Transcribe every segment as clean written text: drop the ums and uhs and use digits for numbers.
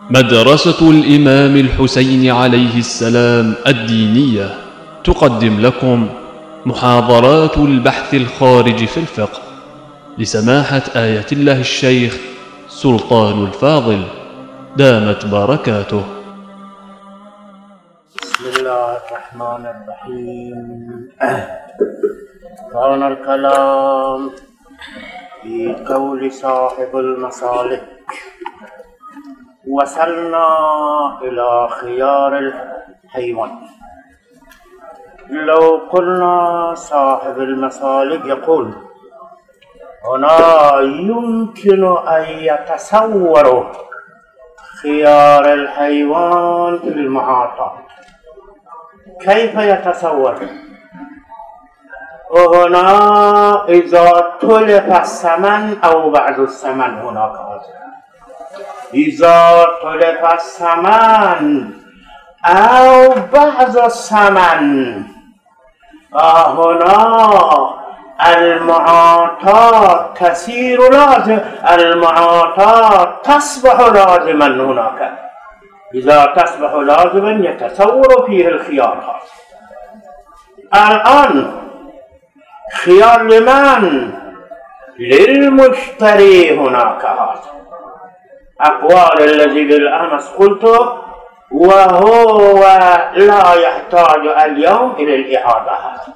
مدرسة الإمام الحسين عليه السلام الدينية تقدم لكم محاضرات البحث الخارج في الفقه لسماحة آية الله الشيخ سلطان الفاضل دامت بركاته. بسم الله الرحمن الرحيم. كان الكلام في قول صاحب المسالك. وصلنا إلى خيار الحيوان. لو قلنا صاحب المسالك يقول هنا يمكن أن يتصور خيار الحيوان في المعاطات. كيف يتصور؟ وهنا إذا تلف الثمن أو بعض الثمن هناك إذا تلف الثمن أو بعض الثمن هنا المعاطات تسير لازم، المعاطات تصبح لازما هناك. إذا تصبح لازما يتصور فيه الخيار. الآن خيار لمن؟ للمشتري. هناك هذا أقوال الذي بالأمس قلته، وهو لا يحتاج اليوم إلى الإعادة،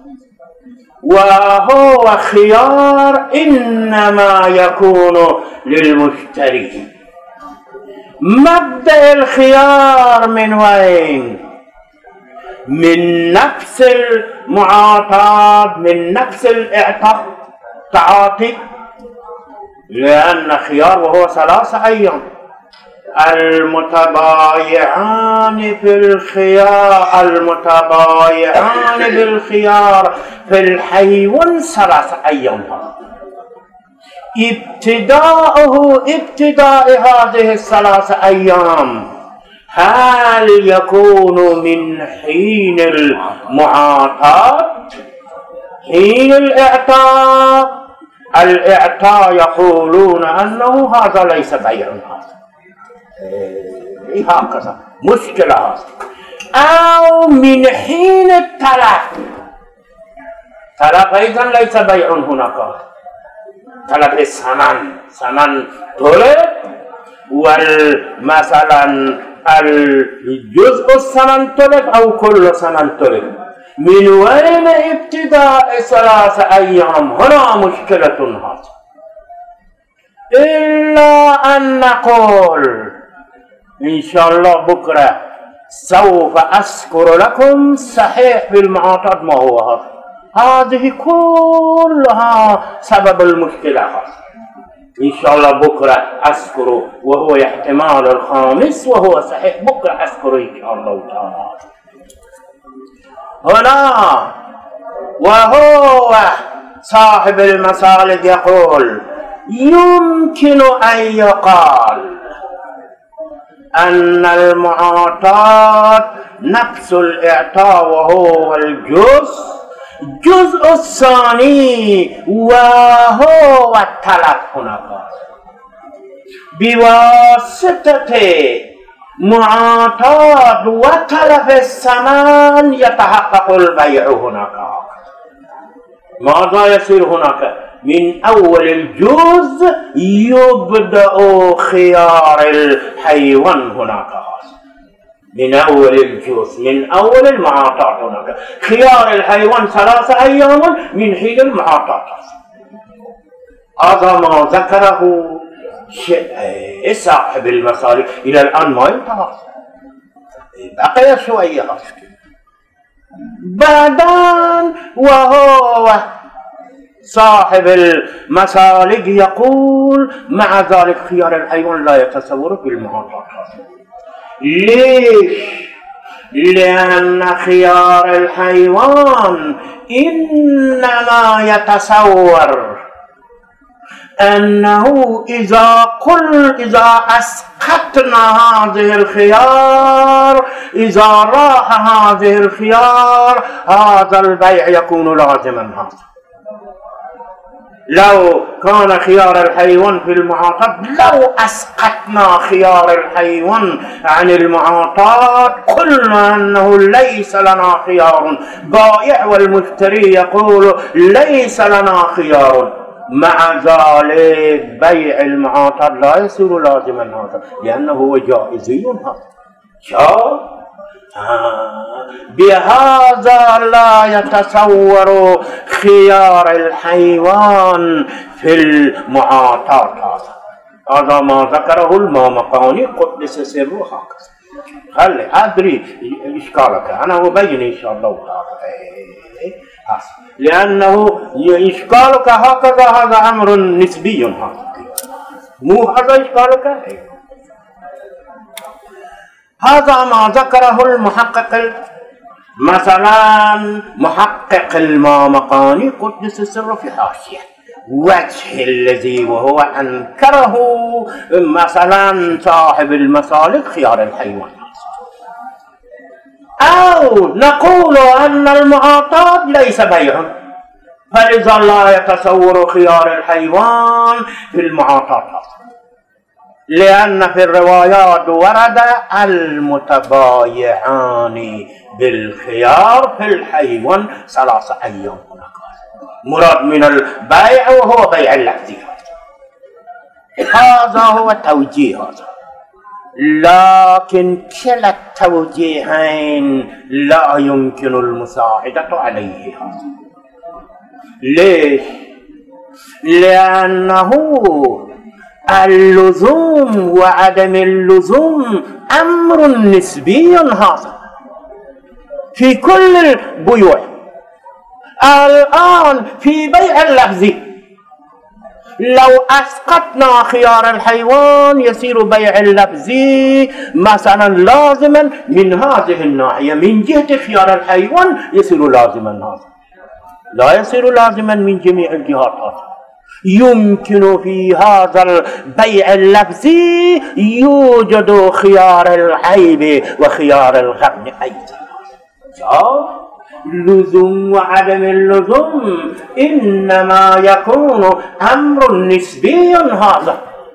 وهو خيار إنما يكون للمشتري. مبدأ الخيار من وين؟ من نفس المعاطاة، من نفس الإعطاء تعاطي، لأن خيار وهو 3 أيام. المتبايعان في الخيار، المتبايعان بالخيار في الحيوان 3 أيام. ابتداء هذه 3 أيام هل يكون من حين المعاطاة، حين الإعطاء؟ الإعطاء يقولون أنه هذا ليس بيع، هكذا مشكلة هذا. أو من حين التلف، تلف أيضا ليس بيع هناك. تلف الثمن، ثمن تلف، ومثلا الجزء الثمن تلف أو كل ثمن تلف. من وين ابتداء 3 أيام؟ هنا مشكلة هذا. إلا أن نقول إن شاء الله بكرة سوف أذكر لكم صحيح بالمعاطات ما هو هذا. هذه كلها سبب المشكلة هذا. إن شاء الله بكرة أذكره، وهو احتمال الخامس وهو صحيح. بكرة أذكره إن شاء الله تعالى. هنا وهو صاحب المسالك يقول يمكن أن يقال أن المعاطات نفس الإعطاء وهو الجزء الثاني وهو التلف. هناك بواسطة معاطات وتلف الثمن يتحقق البيع هناك. ماذا يصير هناك؟ من أول الجزء يبدأ خيار الحيوان هناك. من أول الجزء، من أول المعاطات هناك خيار الحيوان 3 أيام من حين المعاطات. هذا ما ذكره صاحب المسالك. إلى الآن ما انتهى، بقي شوية. بعدين وهو صاحب المسالك يقول مع ذلك خيار الحيوان لا يتصور بالمعاطات. ليش؟ لأن خيار الحيوان إنما يتصور أنه إذا أسقطنا هذه الخيار، إذا راح هذه الخيار، هذا البيع يكون لازما. هذا لو كان خيار الحيوان في المعاطاة، لو أسقطنا خيار الحيوان عن المعاطاة قلنا أنه ليس لنا خيار. بائع والمشتري يقول ليس لنا خيار، مع ذلك بيع المعاطاة لا يصير لازما هذا، لأنه هو جائزي هذا. بهذا لا يتصور خيار الحيوان في المعاطاة. هذا ما ذكره المامقاني قدس سره هكذا. خلي أدري إشكالك، أنا أبين إن شاء الله، لأنه إشكالك هكذا هذا أمر نسبي، مو هذا إشكالك. هذا ما ذكره المحقق، مثلا محقق المامقاني قدس سره في حاشية، وجه الذي وهو أنكره مثلا صاحب المسالك خيار الحيوان. أو نقول أن المعاطاة ليس بيع، فلذا لا يتصور خيار الحيوان في المعاطاة، لأن في الروايات ورد المتبايعان بالخيار في الحيوان 3 أيام. مراد من البيع وهو بيع اللفظ. هذا هو توجيه هذا، لكن كلا التوجيهين لا يمكن المساعدة عليه هذا. ليش؟ لأنه اللزوم وعدم اللزوم أمر نسبي هذا في كل البيوع. الآن في بيع اللفظ لو أسقطنا خيار الحيوان يصير بيع اللفظ مثلا لازما من هذه الناحية، من جهة خيار الحيوان يصير لازما هذا، لا يصير لازما من جميع الجهات هذا. يمكن في هذا البيع اللفظي يوجد خيار العيب وخيار الغبن أيضا. لزوم وعدم اللزوم إنما يكون أمر نسبي هذا،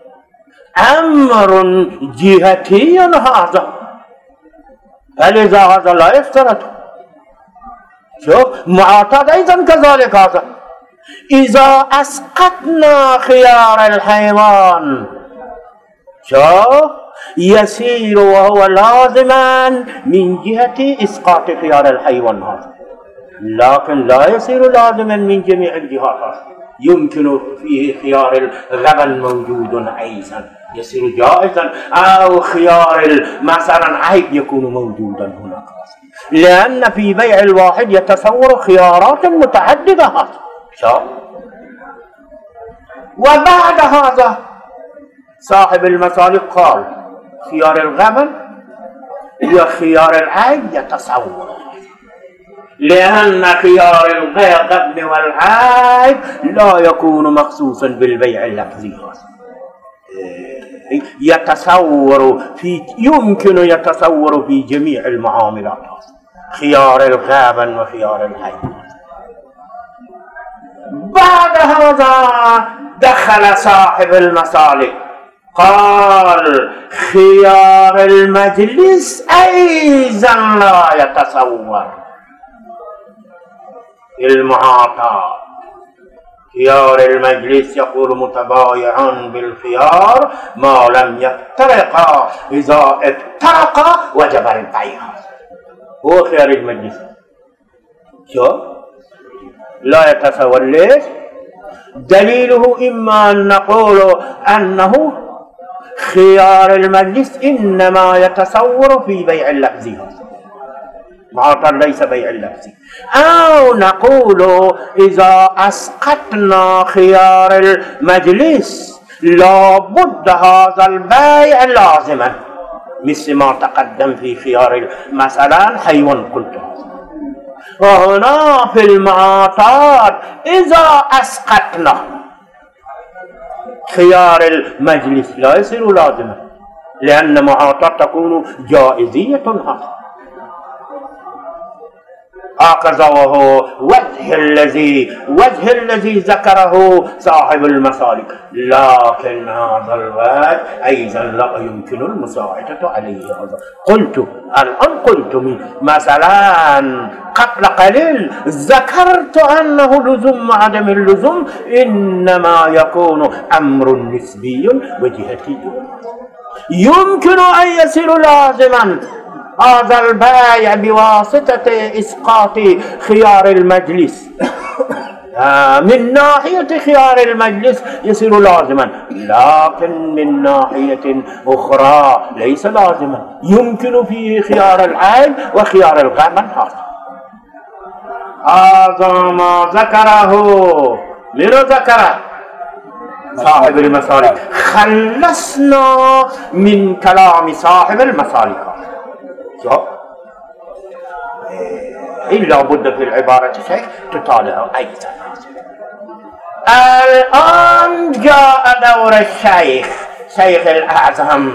أمر جهتي هذا، فلذا هذا لا يفترض. شوف معاطاة أيضا كذلك هذا، إذا أسقطنا خيار الحيوان شوف يسير وهو لازما من جهة إسقاط خيار الحيوان هذا، لكن لا يصير لازما من جميع الجهات. يمكن فيه خيار الغبن موجود أيضا يصير جائزا، أو خيار مثلا عيب يكون موجودا هناك، لأن في بيع الواحد يتصور خيارات متعددة هذا. وبعد هذا صاحب المسالك قال خيار الغبن وخيار العيب يتصور، لأن خيار الغبن والعيب لا يكون مخصوصا بالبيع اللفظي، يتصور يمكن يتصور في جميع المعاملات خيار الغبن وخيار العيب. بعد هذا دخل صاحب المسالك قال خيار المجلس أيضا لا يتصور المعاطاة. خيار المجلس يقول متبايعان بالخيار ما لم يفترقا، إذا افترقا وجب البيع. هو خيار المجلس شو لا يتصور. ليش؟ دليله إما أن نقول أنه خيار المجلس إنما يتصور في بيع اللفظ، معاطاة ليس بيع اللفظ، أو نقول إذا أسقطنا خيار المجلس لابد هذا البيع لازما، مثل ما تقدم في خيار مثلا حيوان قلت. وهنا في المعاطاة إذا أسقطنا خيار المجلس لا يصير لازما، لأن معاطاة تكون جائزية. هكذا وهو وجه الذي ذكره صاحب المسالك. لكن هذا الوجه أيضا لا يمكن المساعدة عليه. قلت مثلا قبل قليل ذكرت أنه لزوم عدم اللزوم إنما يكون أمر نسبي وجهتي. يمكن أن يصير لازما هذا البيع بواسطة إسقاط خيار المجلس. من ناحية خيار المجلس يصير لازما، لكن من ناحية أخرى ليس لازما. يمكن فيه خيار العين وخيار الغمن. هذا ما ذكره. من ذكره؟ صاحب المسالك. خلصنا من كلام صاحب المسالك. إلا بد في العبارة شيء تطالع أيضا. الآن جاء دور شيخ الأعظم.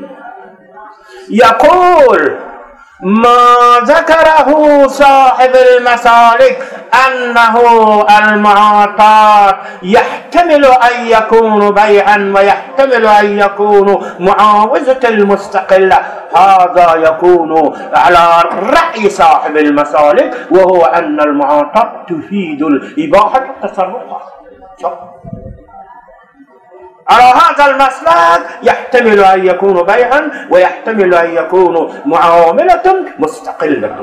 يقول ما ذكره صاحب المسالك أنه المعاطاة يحتمل أن يكون بيعا ويحتمل أن يكون معاوزة المستقلة. هذا يكون على رأي صاحب المسالك، وهو أن المعاطاة تفيد الإباحة التصرفات. على هذا المسلك يحتمل أن يكون بيعا ويحتمل أن يكون معاملة مستقلة.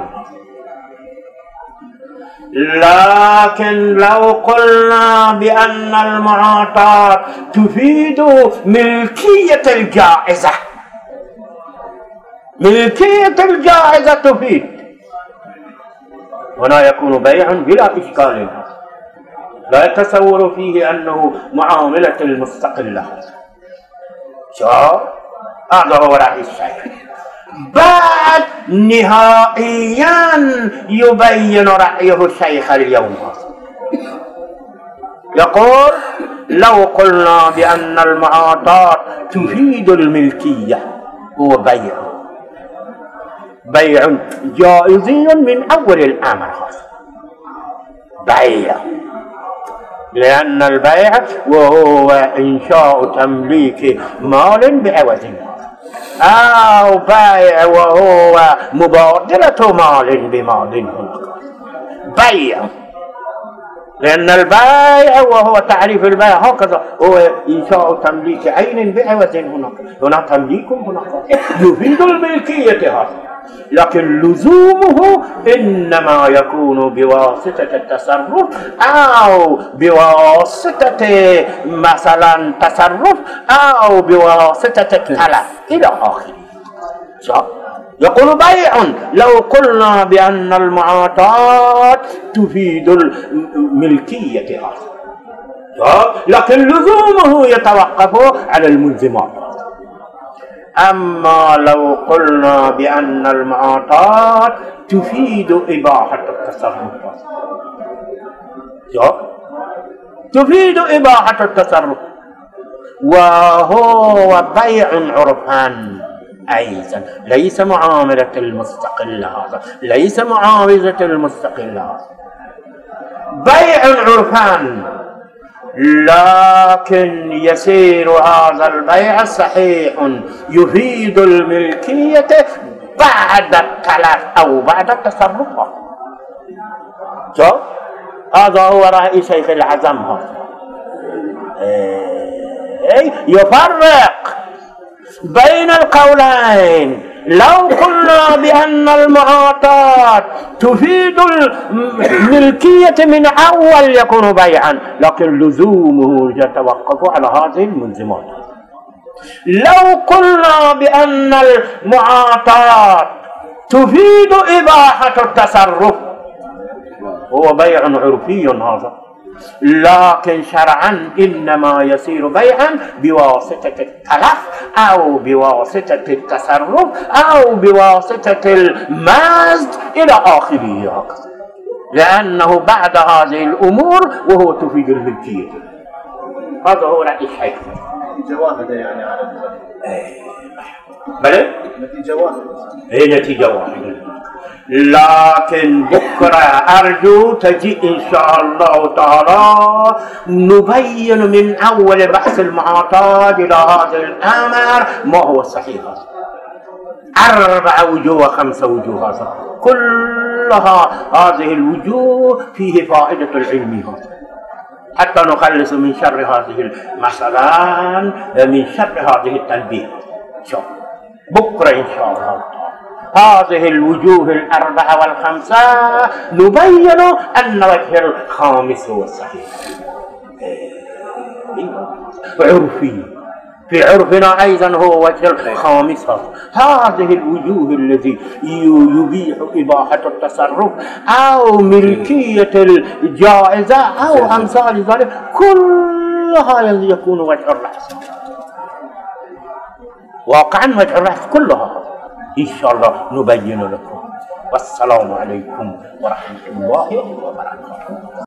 لكن لو قلنا بأن المعاطاة تفيد ملكية الجائزة، تفيد، هنا يكون بيعا بلا إشكال، لا يتصور فيه أنه معاملة المستقلة. هذا هو رأي الشيخ. بعد نهائيا يبين رأيه الشيخ اليوم. يقول لو قلنا بأن المعاطاة تفيد الملكية، هو بيع جائزي من أول الأمر. بيع، لأن البيع وهو إنشاء تمليك مال بعوض، أو بيع وهو مبادلة مال بمال. بيع، لأن البيع وهو تعريف البيع هكذا، هو إنشاء تمليك عين بعوض. هنا تمليك، هناك يفيد الملكية هذا، لكن لزومه إنما يكون بواسطة التصرف أو بواسطة مثلا تصرف أو بواسطة التلف إلى آخره. يقول بيع لو قلنا بأن المعاطاة تفيد الملكية هذا، لكن لزومه يتوقف على الملزمات. أما لو قلنا بأن المعاطاة تفيد إباحة التصرف، تفيد إباحة التصرف، وهو بيع عرفان أيضا، ليس معاملة المستقلة، هذا ليس معاوزة المستقلة، بيع عرفان. لكن يسير هذا البيع صحيح يفيد الملكية بعد التلف أو بعد التصرف. هذا هو رأي شيخ الأعظم. يفرق بين القولين. لو قلنا بأن المعاطاة تفيد الملكية من أول يكون بيعا، لكن لزومه يتوقف على هذه الملزمات. لو قلنا بأن المعاطاة تفيد إباحة التصرف، هو بيع عرفي هذا، لكن شرعا إنما يصير بيعا بواسطة التلف أو بواسطة التصرف أو بواسطة المزج إلى آخره، لأنه بعد هذه الأمور وهو تفيد الملكية. هذا هو رأي الشيخ. نتيجة يعني على بلى؟ نتيجة واحدة. نتيجة واحدة. لكن بكرة أرجو تجي إن شاء الله تعالى نبين من أول بحث المعتاد إلى هذا الأمر ما هو الصحيح. 4 وجوه 5 وجوه هذا كلها هذه الوجوه فيه فائدة العلم حتى نخلص من شر هذه مثلا من شر هذه التلبية. شوف بكرة إن شاء الله هذه الوجوه 4 و5 نبين أن وجه الخامس هو الصحيح عرفي في عرفنا أيضا هو وجه الخامس. هذه الوجوه التي يبيح إباحة التصرف أو ملكية الجائزة أو أمثال ذلك كلها يكون وجه الرأس واقعا وجه الرأس كلها إن شاء الله نبين لكم. والسلام عليكم ورحمة الله وبركاته.